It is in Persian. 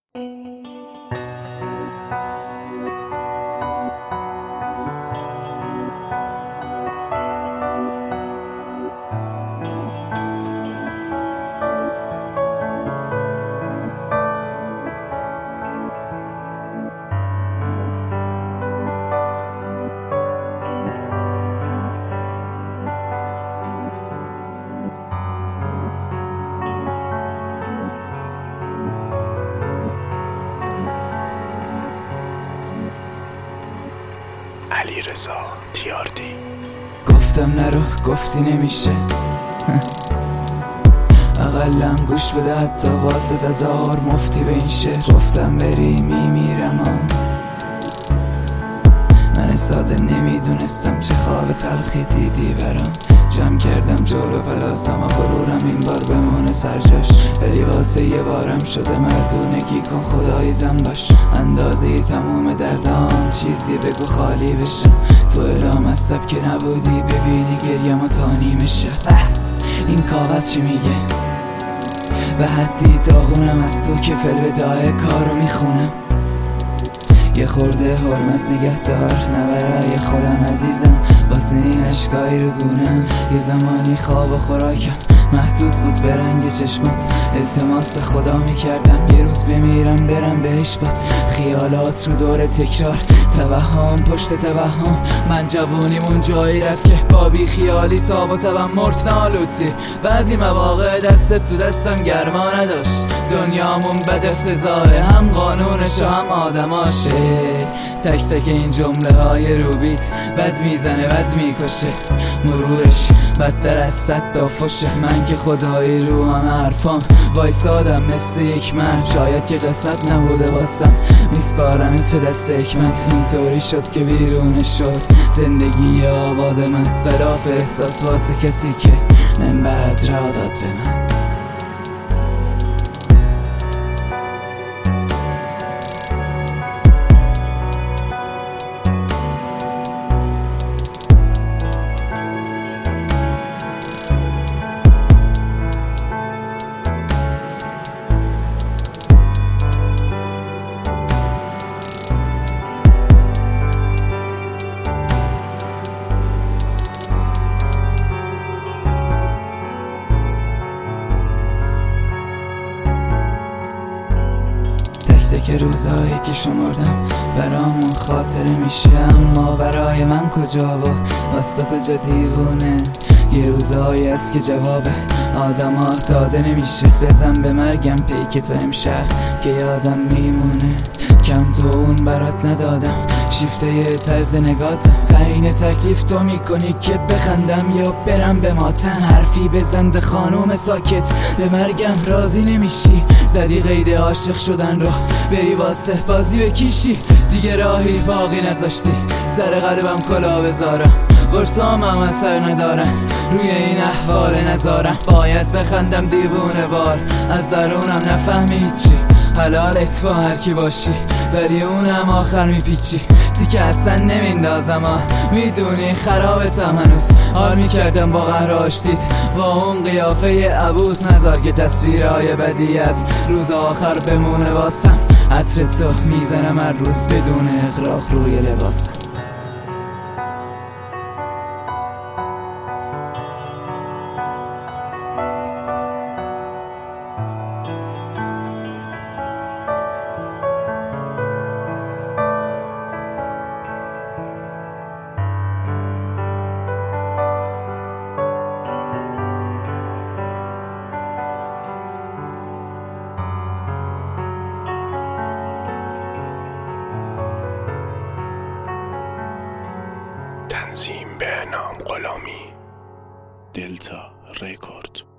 علیرضا تیاردی. گفتم نرو، گفتی نمیشه. اقلم گوش بده حتی واسه هزار مفتی به این شعر. گفتم بری میمیرم من ساده نمیدونستم چه خواب تلخی دیدی برام. جمع کردم جلو پلاسم و غرورم این بار بمونه سرجاش، ولی واسه یه بارم شده مردونگی کن خدایی زن باش. اندازه تموم دردام چیزی بگو خالی بشم. تو الهام از سبک نبودی ببینی گریم و تانی میشه. این کاغذ چی میگه؟ به حدی داغونم از تو که فلودای کارو میخونم. یه خورده حرمت نگه دار، نه برای خودم عزیزم، واسه این اشکایی رو گونم. یه زمانی خواب و خوراکم محدود بود به رنگ چشمات. التماس خدا میکردم یه روز بمیرم برم بهش باد. خیالات رو دور تکرار، توهم پشت توهم. من جوونیمون جایی رفت که بابی خیالی تاب و تبم مرد نالوتی. بعضی مواقع دستت تو دستم گرما نداشت. دنیامون بد افتضاحه، هم قانونش و هم آدماشه. تک تک این جمله های روبیت بد میزنه بد میکشه. مرورش بدتر از 100 تا فشه. من که خدایی رو هم حرفام وایسادم مثل یک مرد. شاید که قسمت نبوده واسم میسپارمت به دست حکمت. اینطوری شد که بیرون شد زندگی آباد من. خلاف احساس واسه کسی که من بعد را داد به من. که روزایی که شمردم برامون خاطره میشه، اما برای من کجا و واسه کجا دیوونه. یه روزایی هست که جواب آدم ها داده نمیشه. بزن به مرگم پیک تو امشب که یادم میمونه. کم تو اون برات ندادم شیفته یه طرز نگاتم. تعیین تکلیف تو میکنی که بخندم یا برم به ماتم. حرفی بزنده خانوم ساکت به مرگم راضی نمیشی. زدی قید عاشق شدن رو بری واسه بازی بکشی. دیگه راهی باقی نذاشتی سر قلبم کلا بذارم. قرصام هم اثر ندارن روی این احوال نذارم. باید بخندم دیوونه بار از درونم نفهمی هیچی. حلالت با هر کی باشی ولی اونم آخر میپیچی. دیگه اصلا نمیندازم میدونی خرابتم هنوز. حال میکردم با قهر آشتیت با اون قیافه عبوس. نذار که تصویرهای بدی از روز آخر بمونه واسم. عطر تو میزنم هر روز بدون اغراق روی لباسم. تنظیم به نام غلامی، دلتا رکورد.